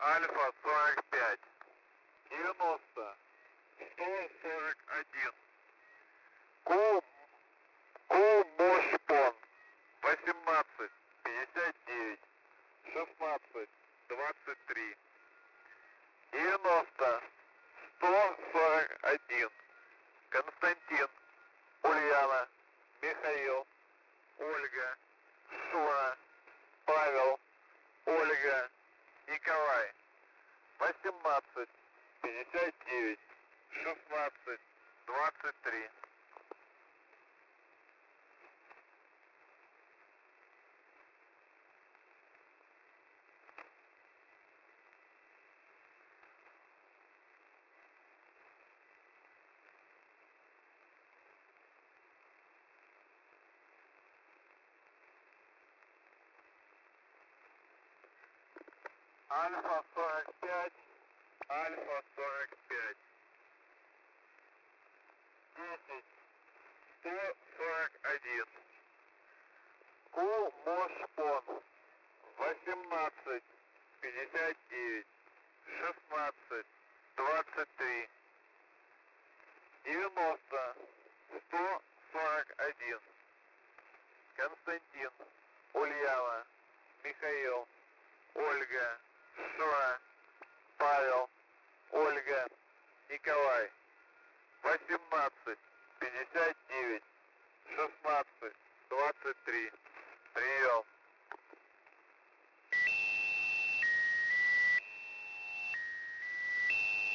Альфа 45, 90, 141. Мошпон 18, 59, 16, 23. 90, 141. Константин, Ульяна, Михаил, Ольга, Шура, Павел, Ольга, Николай. 18, 59, 16, 23. Альфа 45, Альфа 45. 10, 141. Мошпон 18, 59, 16, 23. 90, 141. Константин, Ульяна, Михаил, Ольга, Шура, Павел, Ольга, Николай. 18, 59, 16, 23.